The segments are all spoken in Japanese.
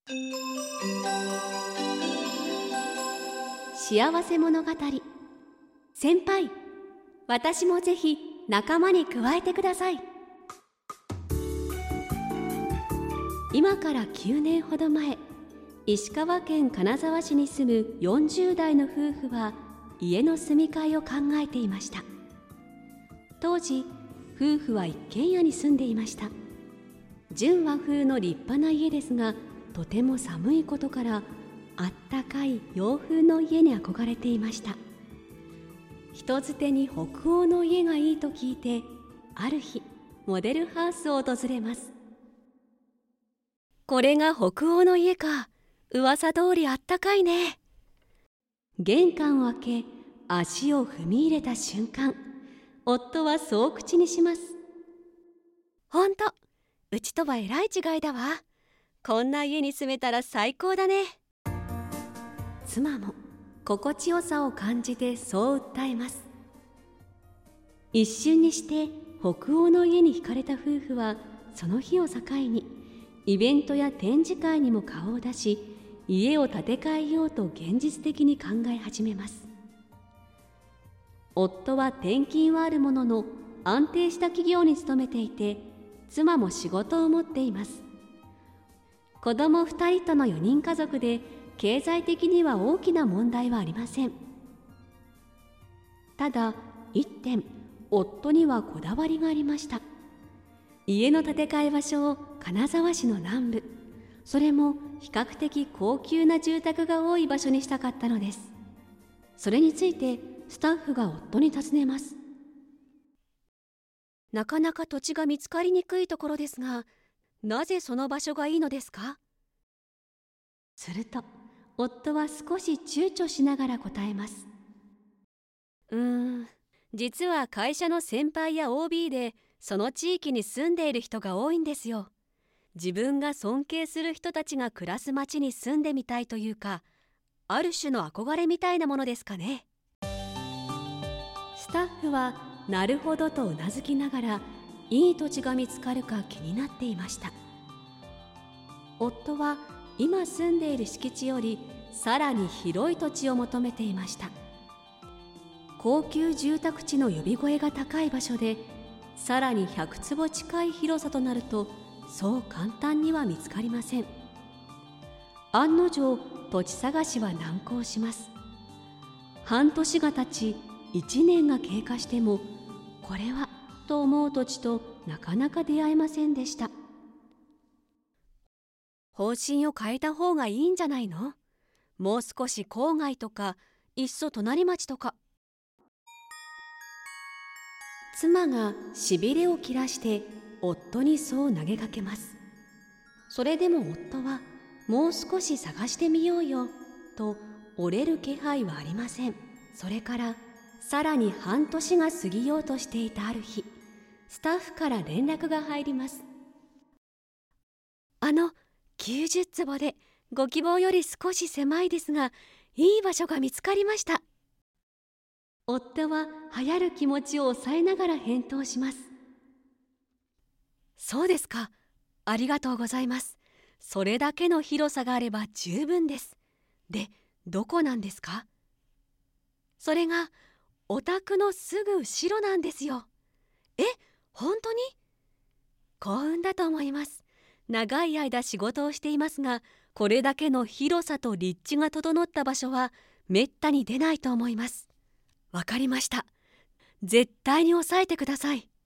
幸せ物語。先輩、私もぜひ仲間に加えてください。今から9年ほど前、石川県金沢市に住む40代の夫婦は家の住み替えを考えていました。当時、夫婦は一軒家に住んでいました。純和風の立派な家ですが、とても寒いことからあったかい洋風の家に憧れていました。人づてに北欧の家がいいと聞いて、ある日モデルハウスを訪れます。これが北欧の家か。噂通りあったかいね。玄関を開け、足を踏み入れた瞬間、夫はそう口にします。ほんと、うちとはえらい違いだわ。こんな家に住めたら最高だね。妻も心地よさを感じてそう訴えます。一瞬にして北欧の家に惹かれた夫婦は、その日を境にイベントや展示会にも顔を出し、家を建て替えようと現実的に考え始めます。夫は転勤はあるものの安定した企業に勤めていて、妻も仕事を持っています。子供2人との4人家族で、経済的には大きな問題はありません。ただ一点、夫にはこだわりがありました。家の建て替え場所を金沢市の南部、それも比較的高級な住宅が多い場所にしたかったのです。それについてスタッフが夫に尋ねます。なかなか土地が見つかりにくいところですが、なぜその場所がいいのですか？すると夫は少し躊躇しながら答えます。実は会社の先輩や OB でその地域に住んでいる人が多いんですよ。自分が尊敬する人たちが暮らす町に住んでみたいというか、ある種の憧れみたいなものですかね。スタッフはなるほどとうなずきながら、いい土地が見つかるか気になっていました。夫は今住んでいる敷地よりさらに広い土地を求めていました。高級住宅地の呼び声が高い場所で、さらに100坪近い広さとなると、そう簡単には見つかりません。案の定、土地探しは難航します。半年が経ち、1年が経過しても、これはと思う土地となかなか出会えませんでした。方針を変えた方がいいんじゃないの？もう少し郊外とか、いっそ隣町とか。妻がしびれを切らして夫にそう投げかけます。それでも夫は、もう少し探してみようよと折れる気配はありません。それからさらに半年が過ぎようとしていたある日、スタッフから連絡が入ります。90坪でご希望より少し狭いですが、いい場所が見つかりました。夫は流行る気持ちを抑えながら返答します。そうですか。ありがとうございます。それだけの広さがあれば十分です。で、どこなんですか？それがお宅のすぐ後ろなんですよ。本当に？幸運だと思います。長い間仕事をしていますが、これだけの広さと立地が整った場所はめったに出ないと思います。わかりました。絶対に抑えてください。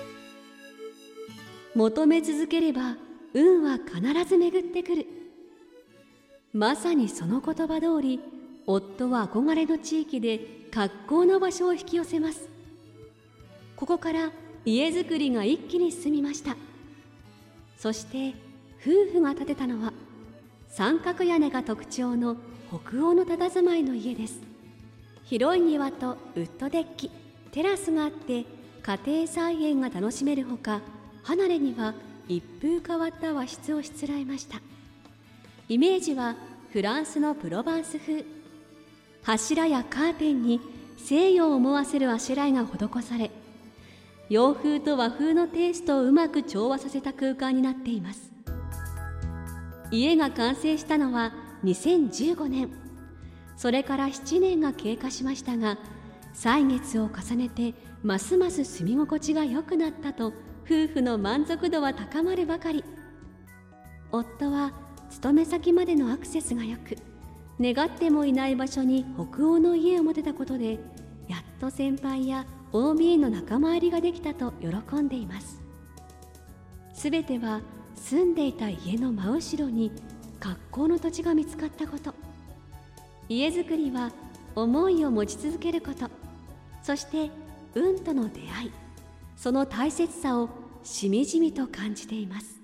求め続ければ運は必ず巡ってくる。まさにその言葉通り、夫は憧れの地域で格好の場所を引き寄せます。ここから家づくりが一気に進みました。そして夫婦が建てたのは三角屋根が特徴の北欧の佇まいの家です。広い庭とウッドデッキ、テラスがあって家庭菜園が楽しめるほか、離れには一風変わった和室をしつらえました。イメージはフランスのプロバンス風。柱やカーテンに西洋を思わせるあしらいが施され、洋風と和風のテイストをうまく調和させた空間になっています。 家が完成したのは2015年。それから7年が経過しましたが、歳月を重ねてますます住み心地が良くなったと、夫婦の満足度は高まるばかり。夫は勤め先までのアクセスが良く、願ってもいない場所に北欧の家を持てたことで、やっと先輩や OB の仲間入りができたと喜んでいます。すべては住んでいた家の真後ろに学校の土地が見つかったこと。家づくりは思いを持ち続けること、そして運との出会い、その大切さをしみじみと感じています。